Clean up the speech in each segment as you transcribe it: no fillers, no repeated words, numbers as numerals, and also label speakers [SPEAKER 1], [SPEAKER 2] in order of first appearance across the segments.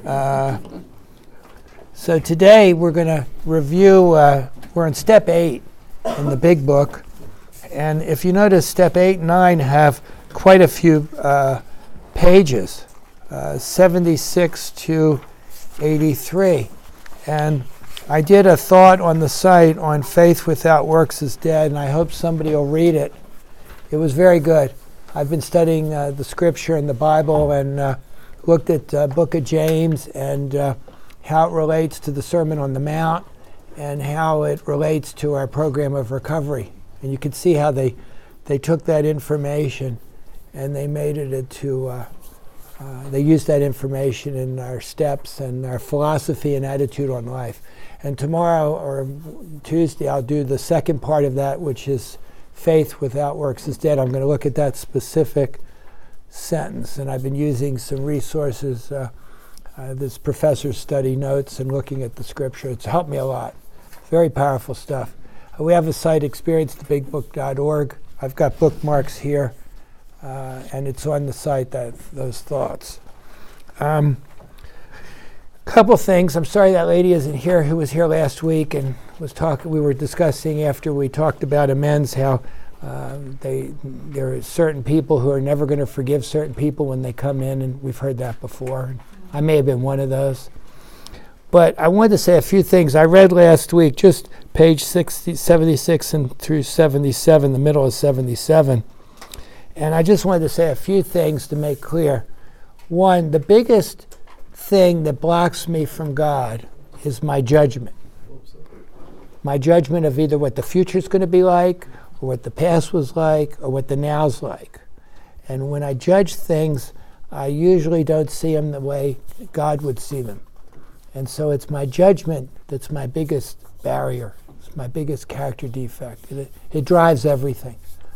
[SPEAKER 1] So today we're going to review, we're on step 8 in the big book. And if you notice, step 8 and 9 have quite a few pages, 76 to 83. And I did a thought on the site on faith without works is dead, and I hope somebody will read it. It was very good. I've been studying the scripture and the Bible and looked at book of James and how it relates to the Sermon on the Mount and how it relates to our program of recovery. And you can see how they took that information and they made it into, they used that information in our steps and our philosophy and attitude on life. And tomorrow or Tuesday I'll do the second part of that, which is faith without works is dead. I'm going to look at that specific sentence, and I've been using some resources, this professor's study notes and looking at the scripture. It's helped me a lot. Very powerful stuff. We have a site, experiencetheBigBook.org. I've got bookmarks here, and it's on the site, those thoughts. Couple things. I'm sorry that lady isn't here who was here last week and was talking. We were discussing after we talked about amends how there are certain people who are never going to forgive certain people when they come in, and we've heard that before. I may have been one of those. But I wanted to say a few things. I read last week just page 76 and through 77, the middle of 77. And I just wanted to say a few things to make clear. One, the biggest thing that blocks me from God is my judgment. My judgment of either what the future's going to be like, or what the past was like, or what the now's like. And when I judge things, I usually don't see them the way God would see them. And so it's my judgment that's my biggest barrier. It's my biggest character defect. It drives everything.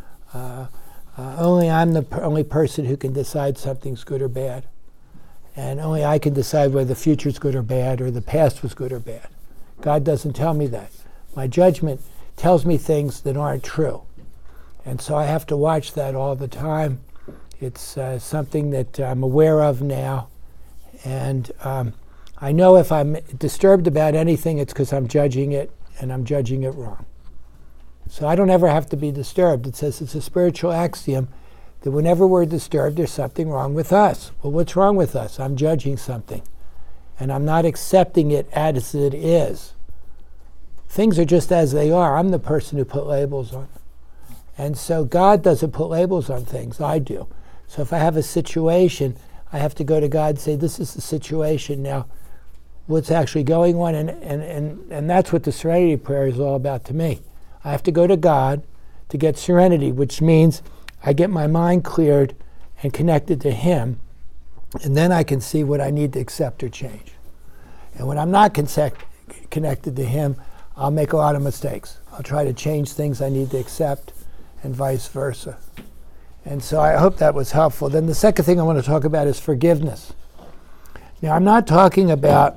[SPEAKER 1] Only I'm the only person who can decide something's good or bad. And only I can decide whether the future's good or bad or the past was good or bad. God doesn't tell me that. My judgment tells me things that aren't true. And so I have to watch that all the time. It's something that I'm aware of now. And I know if I'm disturbed about anything, it's because I'm judging it, and I'm judging it wrong. So I don't ever have to be disturbed. It says it's a spiritual axiom that whenever we're disturbed, there's something wrong with us. Well, what's wrong with us? I'm judging something. And I'm not accepting it as it is. Things are just as they are. I'm the person who put labels on them. And so God doesn't put labels on things. I do. So if I have a situation, I have to go to God and say, this is the situation now. What's actually going on? And that's what the serenity prayer is all about to me. I have to go to God to get serenity, which means I get my mind cleared and connected to Him, and then I can see what I need to accept or change. And when I'm not connected to Him, I'll make a lot of mistakes. I'll try to change things I need to accept, and vice versa. And so I hope that was helpful. Then the second thing I want to talk about is forgiveness. Now, I'm not talking about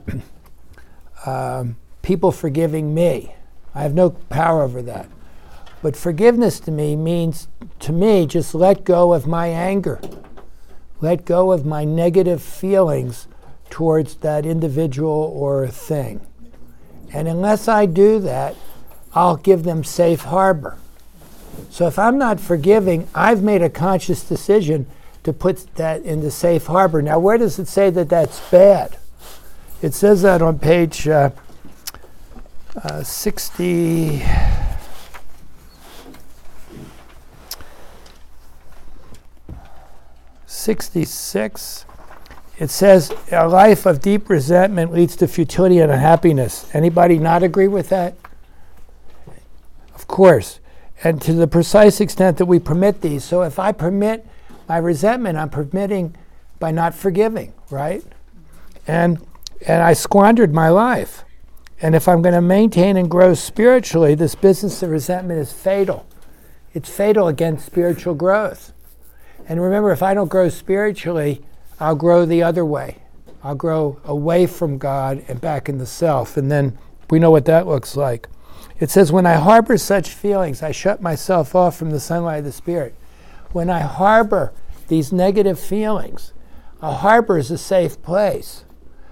[SPEAKER 1] people forgiving me. I have no power over that. But forgiveness to me means, just let go of my anger. Let go of my negative feelings towards that individual or thing. And unless I do that, I'll give them safe harbor. So if I'm not forgiving, I've made a conscious decision to put that into safe harbor. Now, where does it say that that's bad? It says that on page 66. It says, a life of deep resentment leads to futility and unhappiness. Anybody not agree with that? Of course. And to the precise extent that we permit these. So if I permit my resentment, I'm permitting by not forgiving, right? And I squandered my life. And if I'm going to maintain and grow spiritually, this business of resentment is fatal. It's fatal against spiritual growth. And remember, if I don't grow spiritually, I'll grow the other way. I'll grow away from God and back in the self. And then we know what that looks like. It says, when I harbor such feelings, I shut myself off from the sunlight of the Spirit. When I harbor these negative feelings, a harbor is a safe place.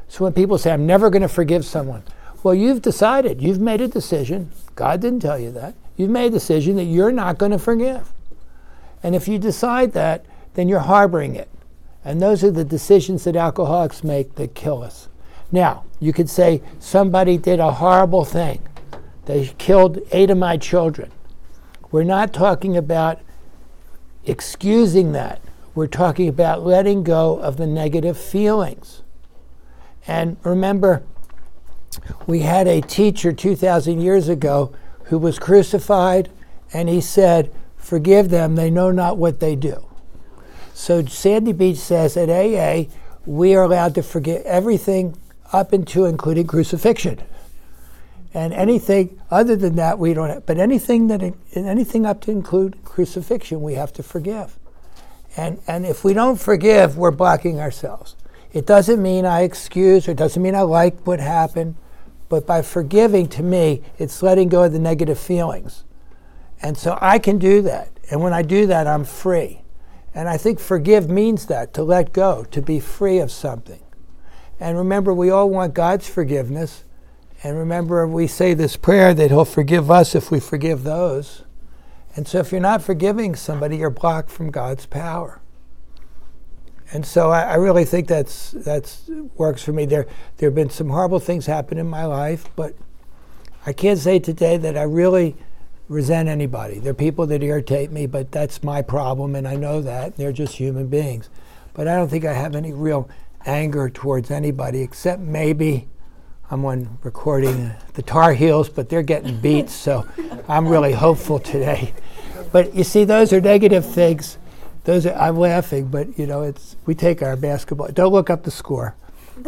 [SPEAKER 1] So when people say, I'm never going to forgive someone, well, you've decided, you've made a decision. God didn't tell you that. You've made a decision that you're not going to forgive. And if you decide that, then you're harboring it. And those are the decisions that alcoholics make that kill us. Now, you could say somebody did a horrible thing. They killed 8 of my children. We're not talking about excusing that. We're talking about letting go of the negative feelings. And remember, we had a teacher 2,000 years ago who was crucified, and he said, forgive them, they know not what they do. So Sandy Beach says at AA, we are allowed to forgive everything up into including crucifixion. And anything other than that, we don't have. But anything up to include crucifixion, we have to forgive. And if we don't forgive, we're blocking ourselves. It doesn't mean I excuse, or it doesn't mean I like what happened, but by forgiving, to me, it's letting go of the negative feelings. And so I can do that. And when I do that, I'm free. And I think forgive means that, to let go, to be free of something. And remember, we all want God's forgiveness. And remember, we say this prayer that He'll forgive us if we forgive those. And so if you're not forgiving somebody, you're blocked from God's power. And so I really think that's works for me. There have been some horrible things happen in my life, but I can't say today that I really resent anybody. There are people that irritate me, but that's my problem, and I know that. They're just human beings. But I don't think I have any real anger towards anybody, except maybe I'm on recording the Tar Heels, but they're getting beat, so I'm really hopeful today. But you see, those are negative things. I'm laughing, but we take our basketball. Don't look up the score.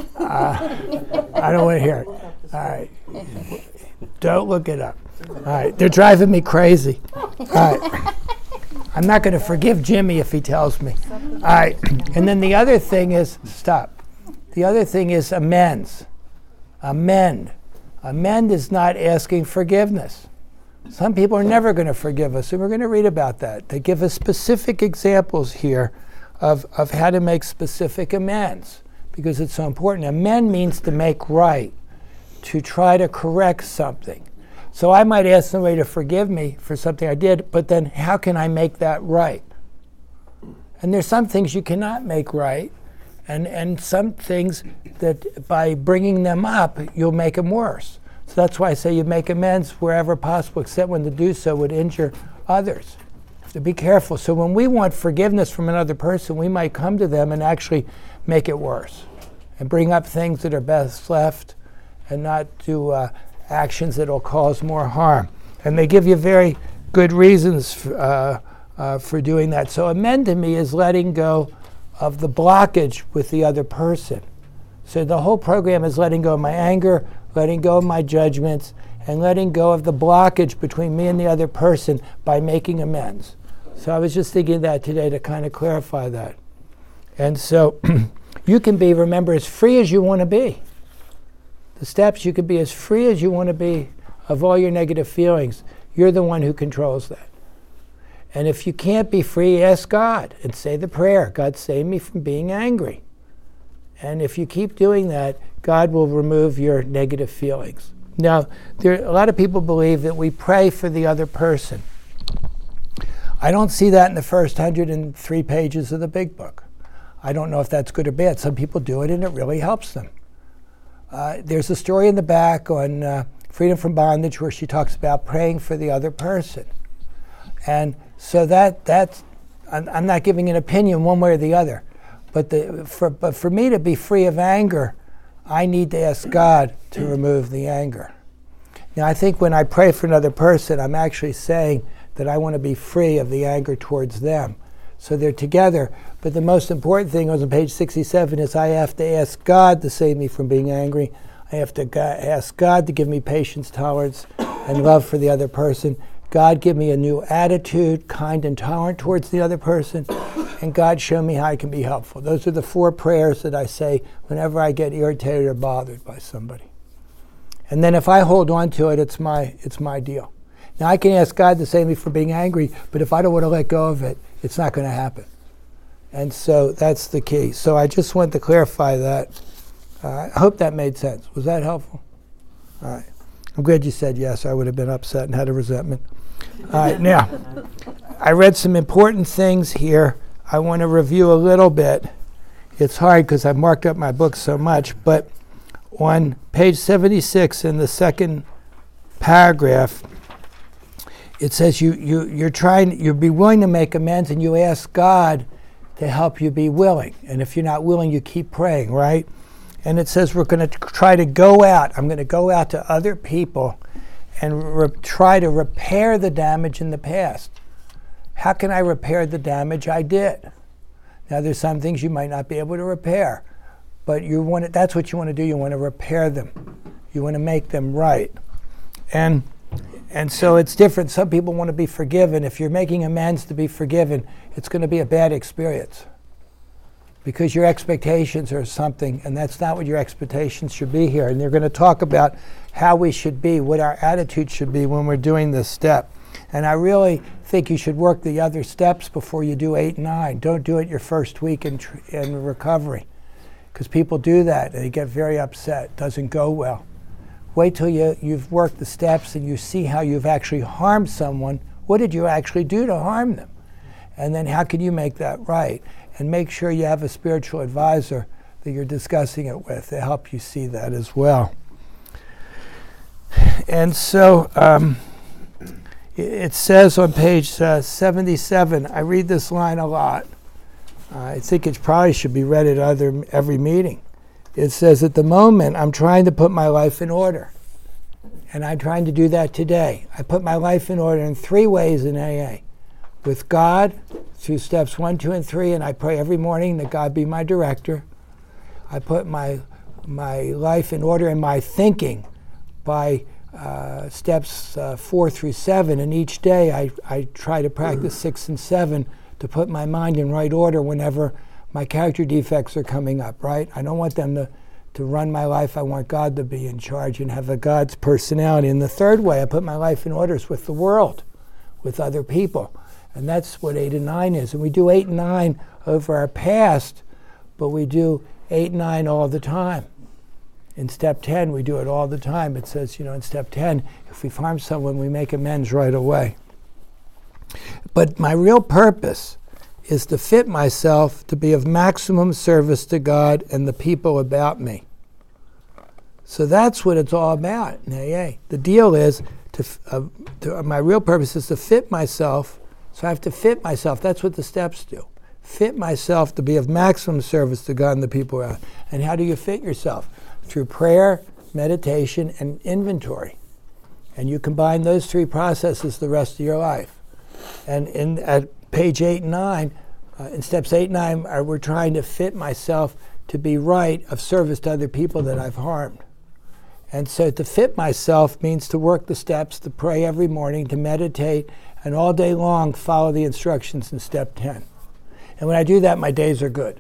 [SPEAKER 1] I don't want to hear it. All right. Don't look it up. All right. They're driving me crazy. All right. I'm not going to forgive Jimmy if he tells me. All right. And then the other thing is, stop. The other thing is amends. Amend. Amend is not asking forgiveness. Some people are never going to forgive us, and we're going to read about that. They give us specific examples here of how to make specific amends, because it's so important. Amend means to make right, to try to correct something. So I might ask somebody to forgive me for something I did, but then how can I make that right? And there's some things you cannot make right, and some things that by bringing them up, you'll make them worse. So that's why I say you make amends wherever possible, except when to do so would injure others. You have to be careful. So when we want forgiveness from another person, we might come to them and actually make it worse and bring up things that are best left and not do actions that will cause more harm. And they give you very good reasons for doing that. So amend to me is letting go of the blockage with the other person. So the whole program is letting go of my anger, letting go of my judgments, and letting go of the blockage between me and the other person by making amends. So I was just thinking of that today to kind of clarify that. And so you can be, remember, as free as you want to be. The steps, you can be as free as you want to be of all your negative feelings. You're the one who controls that. And if you can't be free, ask God and say the prayer, God, save me from being angry. And if you keep doing that, God will remove your negative feelings. Now, a lot of people believe that we pray for the other person. I don't see that in the first 103 pages of the Big Book. I don't know if that's good or bad. Some people do it, and it really helps them. There's a story in the back on Freedom from Bondage where she talks about praying for the other person. And so that's I'm not giving an opinion one way or the other. But for me to be free of anger, I need to ask God to remove the anger. Now, I think when I pray for another person, I'm actually saying that I want to be free of the anger towards them. So they're together. But the most important thing on page 67 is I have to ask God to save me from being angry. I have to ask God to give me patience, tolerance, and love for the other person. God, give me a new attitude, kind and tolerant towards the other person. And God, show me how I can be helpful. Those are the 4 prayers that I say whenever I get irritated or bothered by somebody. And then if I hold on to it, it's my deal. Now, I can ask God to save me from being angry, but if I don't want to let go of it, it's not going to happen. And so that's the key. So I just want to clarify that I hope that made sense. Was that helpful? All right. I'm glad you said yes. I would have been upset and had a resentment. All right, now, I read some important things here. I want to review a little bit. It's hard because I've marked up my book so much, but on page 76 in the second paragraph, it says you'll be willing to make amends, and you ask God to help you be willing. And if you're not willing, you keep praying, right? And it says we're going to try to go out. I'm going to go out to other people and try to repair the damage in the past. How can I repair the damage I did? Now, there's some things you might not be able to repair, but that's what you want to do. You want to repair them. You want to make them right. And so it's different. Some people want to be forgiven. If you're making amends to be forgiven, it's going to be a bad experience because your expectations are something, and that's not what your expectations should be here. And they're going to talk about how we should be, what our attitude should be when we're doing this step. And I really think you should work the other steps before you do 8 and 9. Don't do it your first week in recovery, because people do that and they get very upset. It doesn't go well. Wait till you've worked the steps and you see how you've actually harmed someone. What did you actually do to harm them? And then how can you make that right? And make sure you have a spiritual advisor that you're discussing it with to help you see that as well. And so it says on page 77, I read this line a lot. I think it probably should be read at every meeting. It says, at the moment, I'm trying to put my life in order. And I'm trying to do that today. I put my life in order in 3 ways in AA. With God, through steps 1, 2, and 3, and I pray every morning that God be my director. I put my life in order in my thinking by steps 4 through 7, and each day I try to practice 6 and 7 to put my mind in right order whenever my character defects are coming up, right? I don't want them to run my life. I want God to be in charge and have a God's personality. And the third way I put my life in order is with the world, with other people. And that's what 8 and 9 is. And we do 8 and 9 over our past, but we do 8 and 9 all the time. In step 10, we do it all the time. It says, in step 10, if we've harmed someone, we make amends right away. But my real purpose is to fit myself to be of maximum service to God and the people about me. So that's what it's all about in AA. The deal is, my real purpose is to fit myself. So I have to fit myself. That's what the steps do. Fit myself to be of maximum service to God and the people around. And how do you fit yourself? Through prayer, meditation, and inventory. And you combine those 3 processes the rest of your life. And at page 8 and 9, in steps 8 and 9, we're trying to fit myself to be right of service to other people that I've harmed. And so to fit myself means to work the steps, to pray every morning, to meditate, and all day long follow the instructions in step 10. And when I do that, my days are good.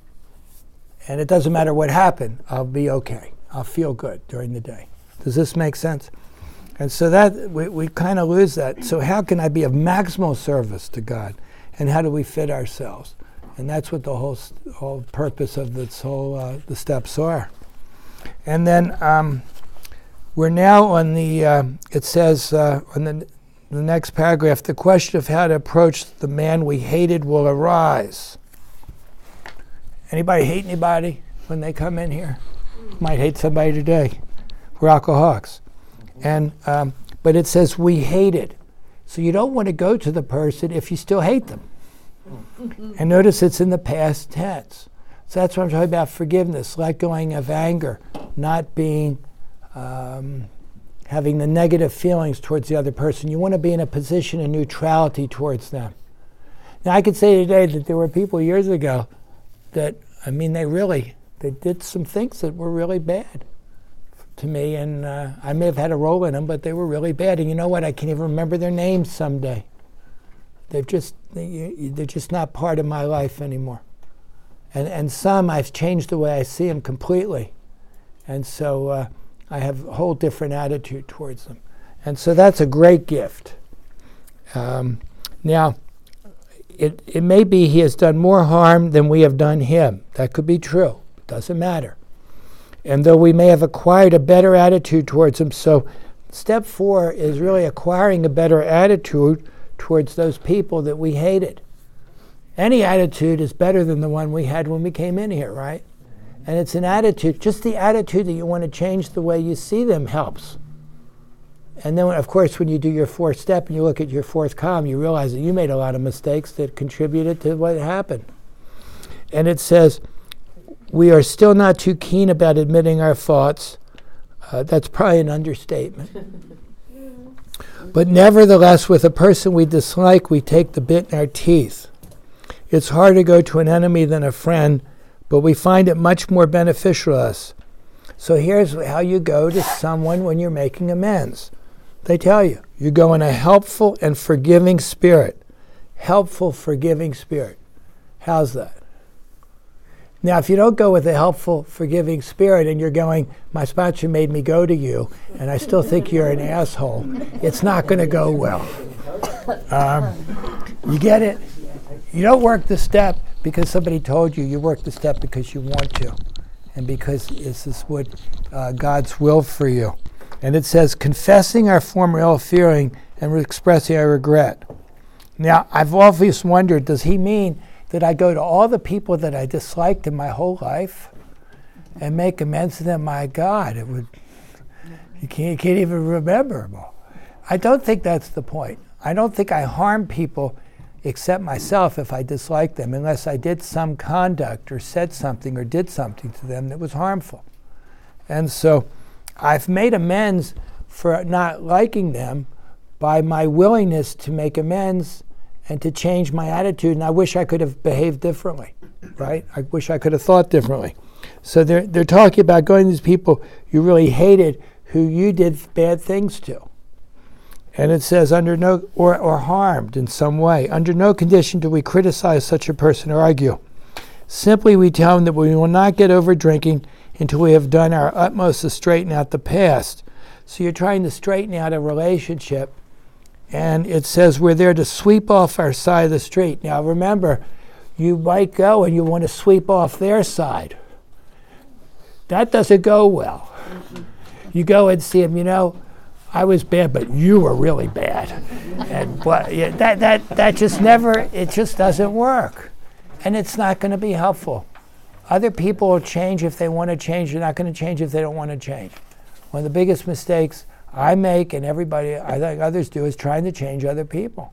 [SPEAKER 1] And it doesn't matter what happened, I'll be okay. I'll feel good during the day. Does this make sense? And so that we kind of lose that. So how can I be of maximal service to God? And how do we fit ourselves? And that's what the whole purpose of this whole the steps are. And then we're now on the, it says on the next paragraph, the question of how to approach the man we hated will arise. Anybody hate anybody when they come in here? Might hate somebody today. We're alcoholics. And but it says we hated. So you don't want to go to the person if you still hate them. And notice it's in the past tense. So that's what I'm talking about, forgiveness, let going of anger, not being, having the negative feelings towards the other person. You want to be in a position of neutrality towards them. Now I could say today that there were people years ago that, they did some things that were really bad to me, and I may have had a role in them, but they were really bad. And you know what? I can't even remember their names someday. They're just not part of my life anymore. And some I've changed the way I see them completely, and so I have a whole different attitude towards them. And so that's a great gift. Now, it may be he has done more harm than we have done him. That could be true. Doesn't matter. and though we may have acquired a better attitude towards them. So step 4 is really acquiring a better attitude towards those people that we hated. Any attitude is better than the one we had when we came in here, right? And it's an attitude, just the attitude that you want to change the way you see them helps. And then, of course, when you do your 4th step and you look at your 4th column, you realize that you made a lot of mistakes that contributed to what happened. And it says, we are still not too keen about admitting our faults. That's probably an understatement. But nevertheless, with a person we dislike, we take the bit in our teeth. It's harder to go to an enemy than a friend, but we find it much more beneficial to us. So here's how you go to someone when you're making amends. They tell you, you go in a helpful and forgiving spirit. Helpful, forgiving spirit. How's that? Now, if you don't go with a helpful, forgiving spirit and you're going, my sponsor made me go to you, and I still think you're an asshole, it's not going to go well. You get it? You don't work the step because somebody told you. You work the step because you want to, and because this is what God's will for you. And it says, confessing our former ill feeling and expressing our regret. Now, I've always wondered, does he mean that I go to all the people that I disliked in my whole life and make amends to them? My God, you can't even remember them all. I don't think that's the point. I don't think I harm people except myself if I dislike them, unless I did some conduct or said something or did something to them that was harmful. And so I've made amends for not liking them by my willingness to make amends and to change my attitude, and I wish I could have behaved differently, right? I wish I could have thought differently. So they're talking about going to these people you really hated who you did bad things to. And it says, under no, or harmed in some way. Under no condition do we criticize such a person or argue. Simply we tell them that we will not get over drinking until we have done our utmost to straighten out the past. So you're trying to straighten out a relationship, and it says we're there to sweep off our side of the street. Now remember, you might go and you want to sweep off their side. That doesn't go well. You go and see them, I was bad, but you were really bad. And that just never, it just doesn't work. And it's not going to be helpful. Other people will change if they want to change. They're not going to change if they don't want to change. One of the biggest mistakes I make, and everybody, I think others do, is trying to change other people.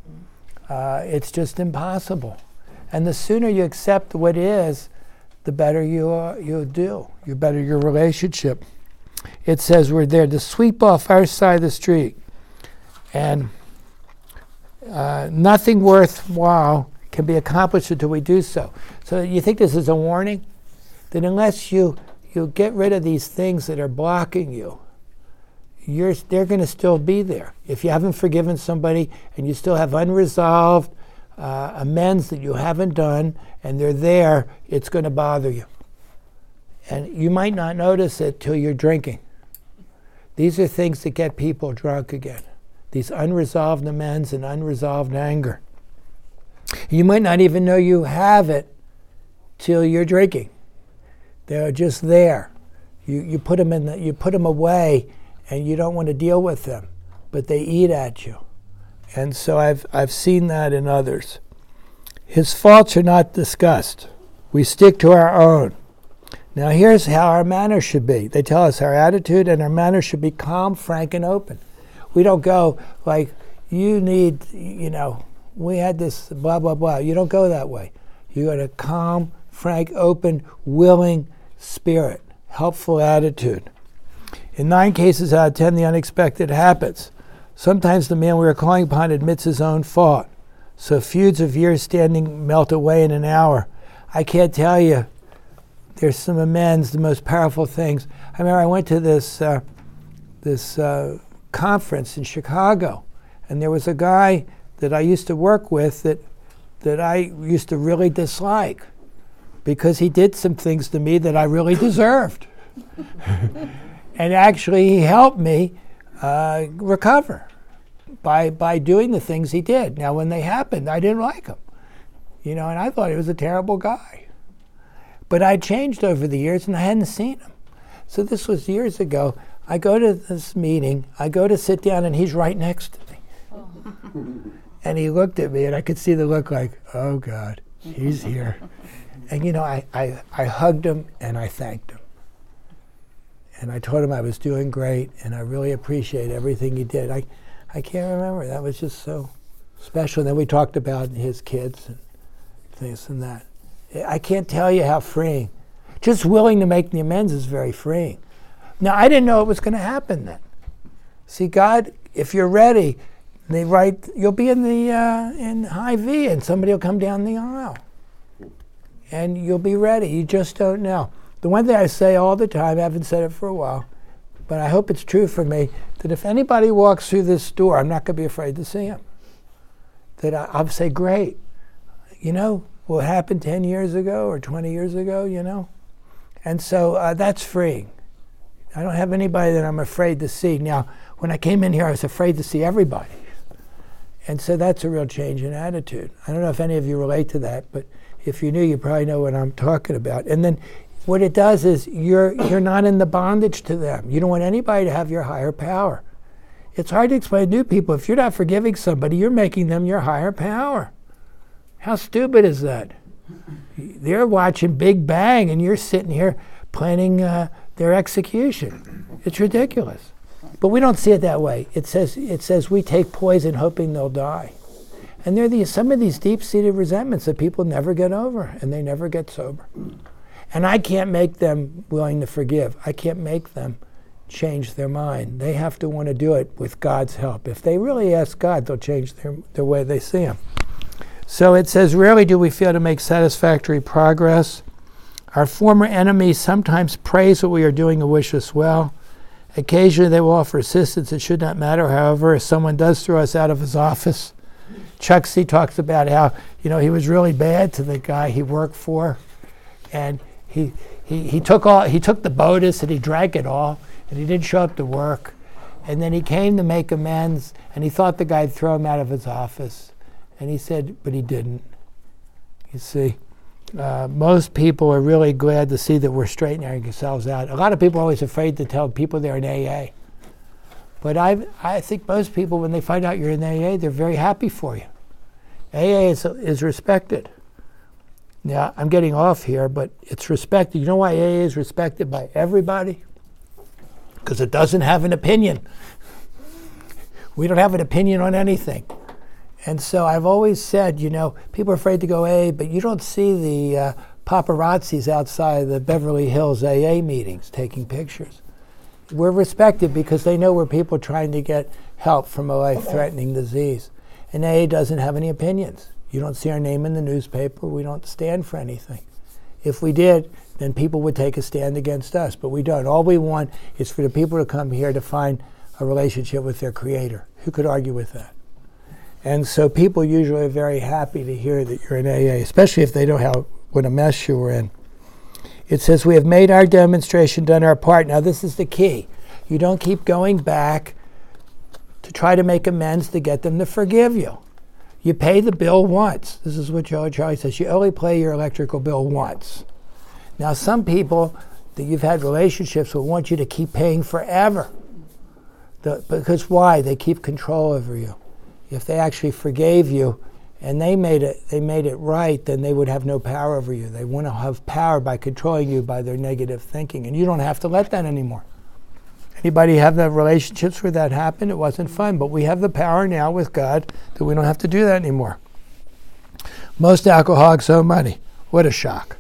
[SPEAKER 1] It's just impossible. And the sooner you accept what is, the better you'll do. The better your relationship. It says we're there to sweep off our side of the street. And nothing worthwhile can be accomplished until we do so. So you think this is a warning? That unless you get rid of these things that are blocking you, they're going to still be there. If you haven't forgiven somebody and you still have unresolved amends that you haven't done, and they're there, it's going to bother you. And you might not notice it till you're drinking. These are things that get people drunk again. These unresolved amends and unresolved anger. You might not even know you have it till you're drinking. They're just there. You put them away, and you don't want to deal with them, but they eat at you. And so I've seen that in others. His faults are not discussed. We stick to our own. Now here's how our manner should be. They tell us our attitude and our manner should be calm, frank, and open. We don't go like, you need, we had this blah, blah, blah. You don't go that way. You got a calm, frank, open, willing spirit, helpful attitude. In 9 cases out of 10, the unexpected happens. Sometimes the man we are calling upon admits his own fault. So feuds of years standing melt away in an hour. I can't tell you. There's some amends, the most powerful things. I remember I went to this conference in Chicago, and there was a guy that I used to work with that I used to really dislike because he did some things to me that I really deserved. And actually he helped me recover by doing the things he did. Now when they happened, I didn't like him, and I thought he was a terrible guy. But I changed over the years and I hadn't seen him. So this was years ago. I go to this meeting, I go to sit down, and he's right next to me. Oh. And he looked at me, and I could see the look like, oh God, he's here. And you know, I hugged him, and I thanked him. And I told him I was doing great, and I really appreciate everything he did. I can't remember. That was just so special. And then we talked about his kids and this and that. I can't tell you how freeing. Just willing to make the amends is very freeing. Now, I didn't know it was going to happen then. See, God, if you're ready, they write, you'll be in the in Hy-Vee, and somebody will come down the aisle. And you'll be ready. You just don't know. The one thing I say all the time, I haven't said it for a while, but I hope it's true for me, that if anybody walks through this door, I'm not going to be afraid to see him. That I'll say, great. You know, what happened 10 years ago or 20 years ago, you know? And so that's freeing. I don't have anybody that I'm afraid to see. Now, when I came in here, I was afraid to see everybody. And so that's a real change in attitude. I don't know if any of you relate to that, but if you knew, you probably know what I'm talking about. And then what it does is you're not in the bondage to them. You don't want anybody to have your higher power. It's hard to explain to new people. If you're not forgiving somebody, you're making them your higher power. How stupid is that? They're watching Big Bang, and you're sitting here planning their execution. It's ridiculous. But we don't see it that way. It says we take poison hoping they'll die. And there are some of these deep-seated resentments that people never get over, and they never get sober. And I can't make them willing to forgive. I can't make them change their mind. They have to want to do it with God's help. If they really ask God, they'll change the way they see Him. So it says, rarely do we fail to make satisfactory progress. Our former enemies sometimes praise what we are doing and wish us well. Occasionally they will offer assistance. It should not matter, however, if someone does throw us out of his office. Chuck C. talks about how, you know, he was really bad to the guy he worked for. And he took the bonus and he drank it all, and he didn't show up to work. And then he came to make amends, and he thought the guy would throw him out of his office. And he said, but he didn't. You see, most people are really glad to see that we're straightening ourselves out. A lot of people are always afraid to tell people they're in AA. But I think most people, when they find out you're in AA, they're very happy for you. AA is respected. Now, I'm getting off here, but it's respected. You know why AA is respected by everybody? Because it doesn't have an opinion. We don't have an opinion on anything. And so I've always said, you know, people are afraid to go AA, but you don't see the paparazzis outside the Beverly Hills AA meetings taking pictures. We're respected because they know we're people trying to get help from a life-threatening disease. And AA doesn't have any opinions. You don't see our name in the newspaper. We don't stand for anything. If we did, then people would take a stand against us, but we don't. All we want is for the people to come here to find a relationship with their Creator. Who could argue with that? And so people usually are very happy to hear that you're in AA, especially if they know what a mess you were in. It says, we have made our demonstration, done our part. Now this is the key. You don't keep going back to try to make amends to get them to forgive you. You pay the bill once. This is what Charlie says. You only pay your electrical bill once. Now some people that you've had relationships with want you to keep paying forever. Because why? They keep control over you. If they actually forgave you and they made it right, then they would have no power over you. They want to have power by controlling you by their negative thinking, and you don't have to let that anymore. Anybody have the relationships where that happened? It wasn't fun, but we have the power now with God that we don't have to do that anymore. Most alcoholics owe money. What a shock.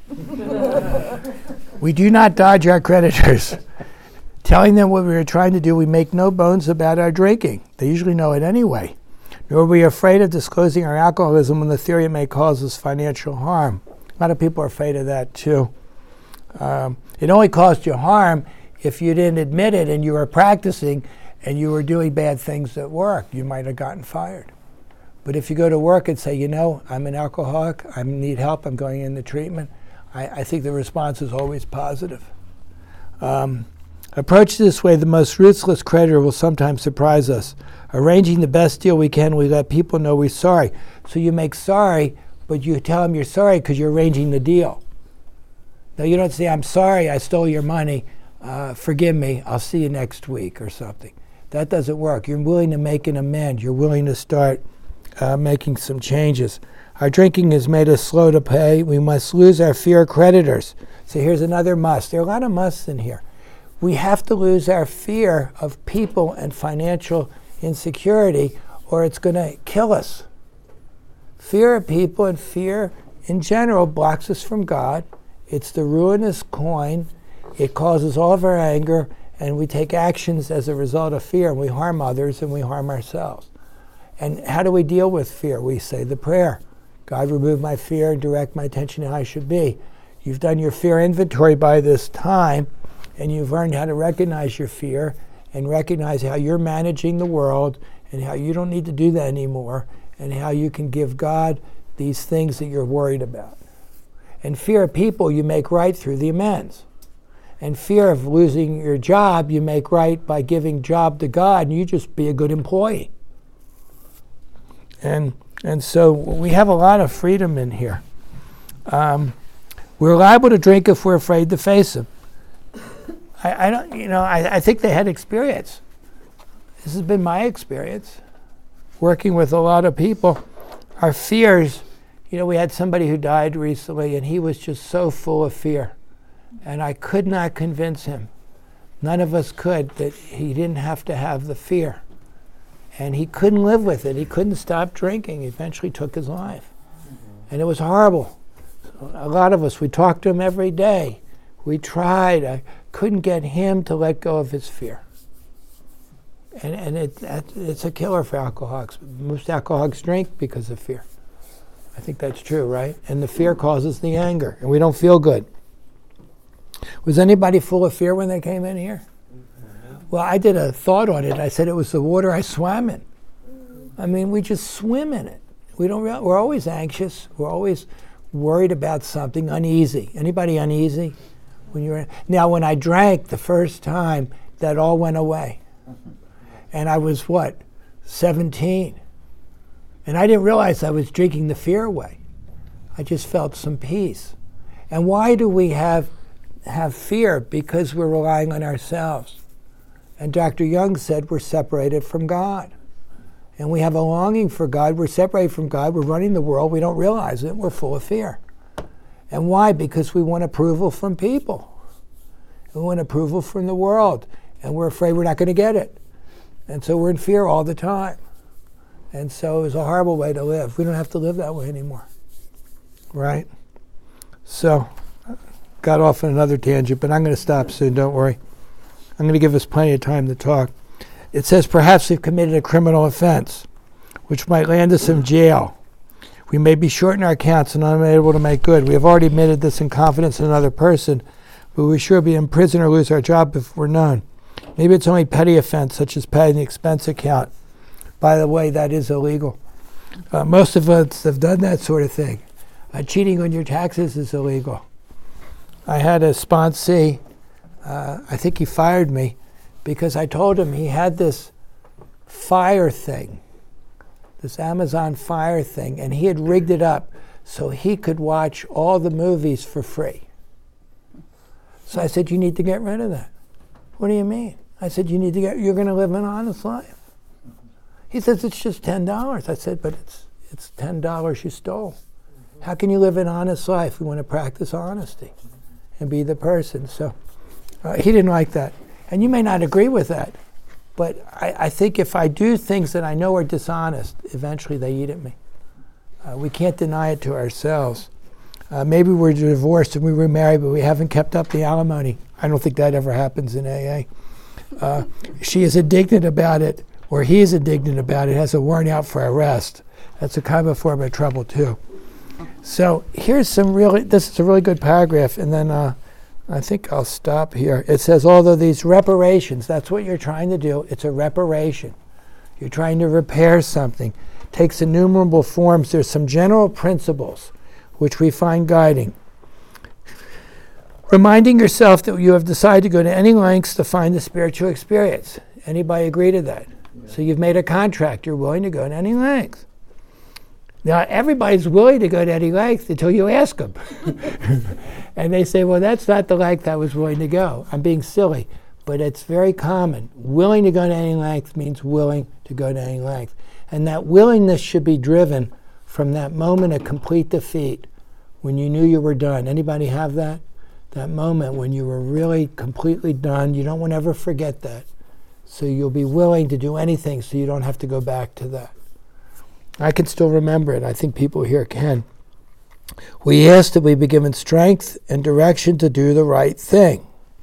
[SPEAKER 1] We do not dodge our creditors. Telling them what we are trying to do, we make no bones about our drinking. They usually know it anyway. Nor are we afraid of disclosing our alcoholism when the theory it may cause us financial harm. A lot of people are afraid of that too. It only caused you harm if you didn't admit it and you were practicing and you were doing bad things at work. You might have gotten fired. But if you go to work and say, you know, I'm an alcoholic, I need help, I'm going into treatment, I think the response is always positive. Approached this way, the most ruthless creditor will sometimes surprise us. Arranging the best deal we can, we let people know we're sorry. So you make sorry, but you tell them you're sorry because you're arranging the deal. Now you don't say, I'm sorry, I stole your money. forgive me, I'll see you next week or something. That doesn't work. You're willing to make an amend. You're willing to start making some changes. Our drinking has made us slow to pay. We must lose our fear of creditors. So here's another must. There are a lot of musts in here. We have to lose our fear of people and financial insecurity, or it's going to kill us. Fear of people and fear in general blocks us from God. It's the ruinous coin. It causes all of our anger, and we take actions as a result of fear, and we harm others and we harm ourselves. And how do we deal with fear? We say the prayer. God, remove my fear and direct my attention to how I should be. You've done your fear inventory by this time, and you've learned how to recognize your fear and recognize how you're managing the world and how you don't need to do that anymore, and how you can give God these things that you're worried about. And fear of people you make right through the amends. And fear of losing your job you make right by giving job to God, and you just be a good employee. And so we have a lot of freedom in here. We're liable to drink if we're afraid to face Him. I think they had experience. This has been my experience, working with a lot of people. Our fears, we had somebody who died recently, and he was just so full of fear. And I could not convince him, none of us could, that he didn't have to have the fear. And he couldn't live with it. He couldn't stop drinking. He eventually took his life. And it was horrible. So a lot of us, we talked to him every day. We tried. I couldn't get him to let go of his fear. And it's a killer for alcoholics. Most alcoholics drink because of fear. I think that's true, right? And the fear causes the anger, and we don't feel good. Was anybody full of fear when they came in here? Well, I did a thought on it. I said it was the water I swam in. I mean, we just swim in it. We're always anxious. We're always worried about something, uneasy. Anybody uneasy? Now, when I drank the first time, that all went away. And I was, 17. And I didn't realize I was drinking the fear away. I just felt some peace. And why do we have fear? Because we're relying on ourselves. And Dr. Young said we're separated from God. And we have a longing for God. We're separated from God. We're running the world. We don't realize it. We're full of fear. And why? Because we want approval from people. We want approval from the world. And we're afraid we're not going to get it. And so we're in fear all the time. And so it's a horrible way to live. We don't have to live that way anymore. Right? So, got off on another tangent, but I'm going to stop soon, don't worry. I'm going to give us plenty of time to talk. It says, perhaps we've committed a criminal offense, which might land us in jail. We may be short in our accounts and unable to make good. We have already admitted this in confidence in another person, but we sure be in prison or lose our job if we're known. Maybe it's only petty offense, such as paying the expense account. By the way, that is illegal. Most of us have done that sort of thing. Cheating on your taxes is illegal. I had a sponsee, I think he fired me because I told him he had this Fire thing, this Amazon Fire thing, and he had rigged it up so he could watch all the movies for free. So I said, you need to get rid of that. What do you mean? I said, you're going to live an honest life. He says, it's just $10. I said, but it's $10 you stole. How can you live an honest life? We want to practice honesty and be the person. So he didn't like that. And you may not agree with that, but I think if I do things that I know are dishonest, eventually they eat at me. We can't deny it to ourselves. Maybe we're divorced and we were married, but we haven't kept up the alimony. I don't think that ever happens in AA. She is indignant about it, or he is indignant about it, has a warrant out for arrest. That's a kind of form of trouble too. So here's this is a really good paragraph, and then I think I'll stop here. It says, although these reparations, that's what you're trying to do, it's a reparation. You're trying to repair something. It takes innumerable forms. There's some general principles which we find guiding. Reminding yourself that you have decided to go to any lengths to find the spiritual experience. Anybody agree to that? Yeah. So you've made a contract. You're willing to go to any length. Now, everybody's willing to go to any length until you ask them. And they say, well, that's not the length I was willing to go. I'm being silly. But it's very common. Willing to go to any length means willing to go to any length. And that willingness should be driven from that moment of complete defeat when you knew you were done. Anybody have that? That moment when you were really completely done. You don't want to ever forget that. So you'll be willing to do anything so you don't have to go back to that. I can still remember it. I think people here can. We ask that we be given strength and direction to do the right thing.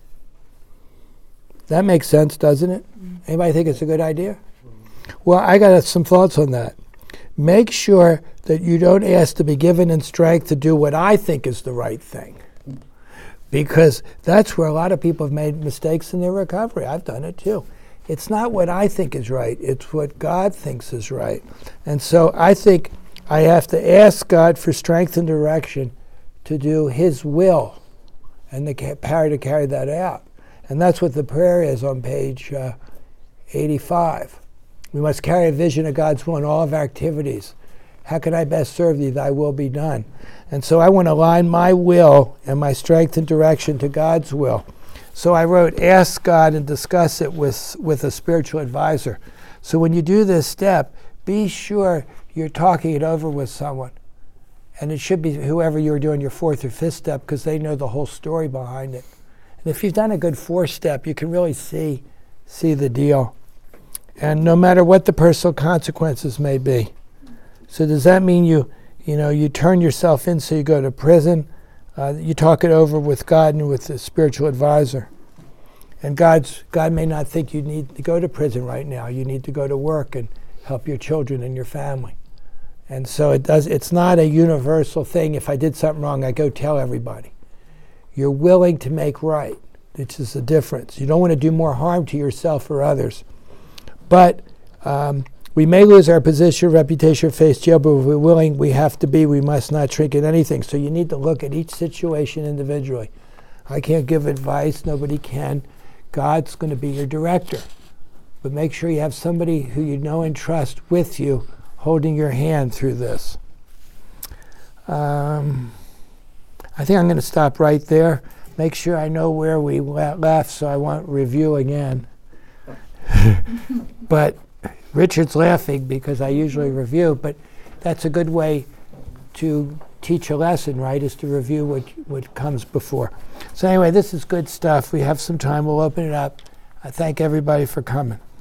[SPEAKER 1] That makes sense, doesn't it? Anybody think it's a good idea? Well, I got some thoughts on that. Make sure that you don't ask to be given in strength to do what I think is the right thing. Because that's where a lot of people have made mistakes in their recovery. I've done it too. It's not what I think is right. It's what God thinks is right. And so I think I have to ask God for strength and direction to do His will and the power to carry that out. And that's what the prayer is on page 85. We must carry a vision of God's will in all of our activities. How can I best serve Thee? Thy will be done. And so I want to align my will and my strength and direction to God's will. So I wrote, ask God and discuss it with a spiritual advisor. So when you do this step, be sure you're talking it over with someone. And it should be whoever you're doing your fourth or fifth step, because they know the whole story behind it. And if you've done a good fourth step, you can really see the deal. And no matter what the personal consequences may be. So does that mean you turn yourself in so you go to prison? You talk it over with God and with the spiritual advisor. And God may not think you need to go to prison right now. You need to go to work and help your children and your family. And so it's not a universal thing. If I did something wrong, I go tell everybody. You're willing to make right, which is the difference. You don't want to do more harm to yourself or others. But we may lose our position, reputation, or face jail, but if we're willing, we have to be. We must not shrink in anything. So you need to look at each situation individually. I can't give advice. Nobody can. God's going to be your director. But make sure you have somebody who you know and trust with you holding your hand through this. I think I'm going to stop right there. Make sure I know where we left so I won't review again. But Richard's laughing because I usually review, but that's a good way to teach a lesson, right, is to review what comes before. So anyway, this is good stuff. We have some time. We'll open it up. I thank everybody for coming.